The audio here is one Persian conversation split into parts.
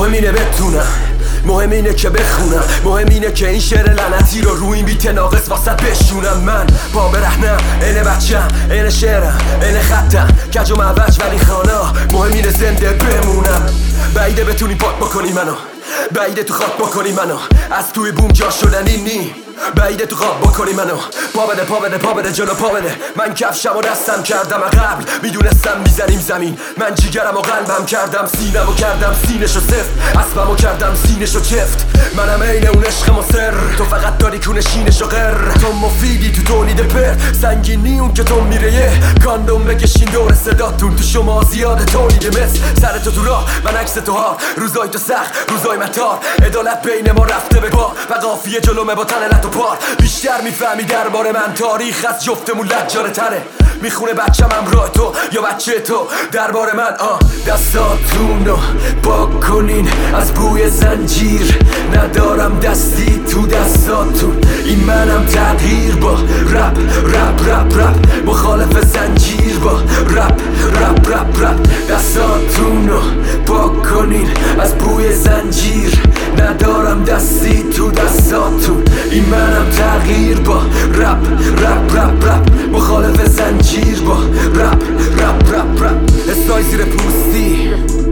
مهم اینه بتونم، مهم اینه که بخونم، مهم اینه که این شعر لعنتی رو روی این بیت ناقص واسه بشونم. من با برهنم، اینه بچم، اینه شعرم، اینه خطم، کج و معوج ولی خانا. مهم اینه زنده بمونم. بعیده بتونی پاک بکنی منو، بعیده تو خاک بکنی منو، از توی بوم جا شدنی نی. بعیده تو خواب بکنی منو، پا بده پا بده پا بده جلو پا بده. من کفشم و دستم کردم قبل، میدونستم میزنیم زمین. من جیگرم و قلبم کردم سینم و کردم سینشو سفت، اسبم و کردم سینشو چفت. منم عین اون عشق مصر، تو فقط داری کونه شینشو غر. تو مفیدی تو تولید پر، سنگینی اون که تو میره یه کاندوم بکشین دور صداتون. تو شما زیاده تولید مثل سر تو راه، من عکس تو ها. روزای تو سخت، روزای متار، عدالت بین ما رفته به پا و قافیه جلومه با تن لط و پار. بیشتر میفهمی درباره من، تاریخ از جفتمون لجاره تره. میخونه بچم همراه تو یا بچه تو درباره من. دستاتون رو پاک کنین از بوی زنجیر، ندارم دستی تو دستاتون. این منم تغییر با رپ رپ رپ رپ، مخالف زنجیر با رپ رپ رپ رپ. دستاتون رو پاک کنین از بوی زنجیر، ندارم دستی تو دستاتون. این منم تغییر با رپ رپ رپ رپ، مخالف زنجیر با رپ رپ رپ رپ. استای زیر پوستی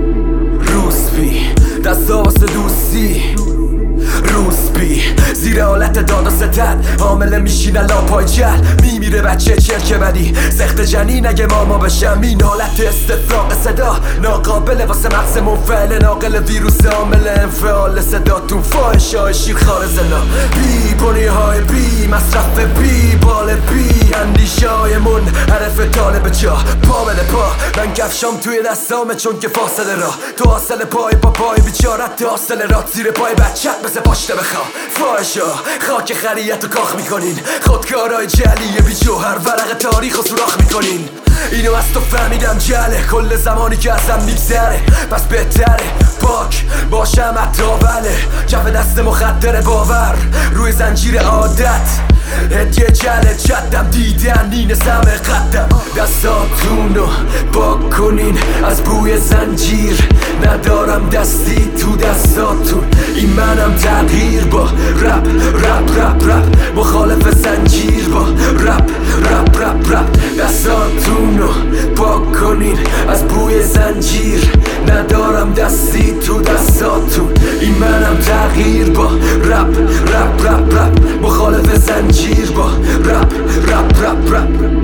روسپی، دستا واسه دوستی روسپی، زیر حالت داد و ستد حامله میشینه لاپای جل. میمیره بچه چرک بدی سخت جنین اگه ماما بشم. این حالت استفراغ صدا ناقابله واسه مغز منفعل، ناقل ویروس عامل انفعال صداتون. فاحش های شیرخوار زنا، بی بنی های بی مصرف، بی بال بی اندیشه های منحرف طالب جا. پا بده پا، من کفشام توی دستامه چون که فاصله راه. تو حاصل پای با پای بیچارت، تو حاصل رات زیر پای بچت مثل پاشته بخوا. فاحشا خاک خریت رو کاخ میکنین، خودکارای جلیه بی جوهر ورق تاریخ رو سوراخ میکنین. اینو از تو فهمیدم جله، کل زمانی که ازم میگذره پس بهتره پاک باشم حتی بله. کف دست مخدر باور روی زنجیر عادت، هدیه جله جدم دیدن این سمه قدم. دستاتون رو پاک کنین از بوی زنجیر، ندارم دستی تو دستاتون. این منم تغییر با رپ رپ رپ رپ، مخالف زنجیر با رپ رپ رپ رپ. دستاتون رو پاک کنین از بوی زنجیر، ندارم دستی تو دستاتون. این منم تغییر با رپ رپ رپ رپ، مخالف زنجیر با رپ رپ رپ رپ.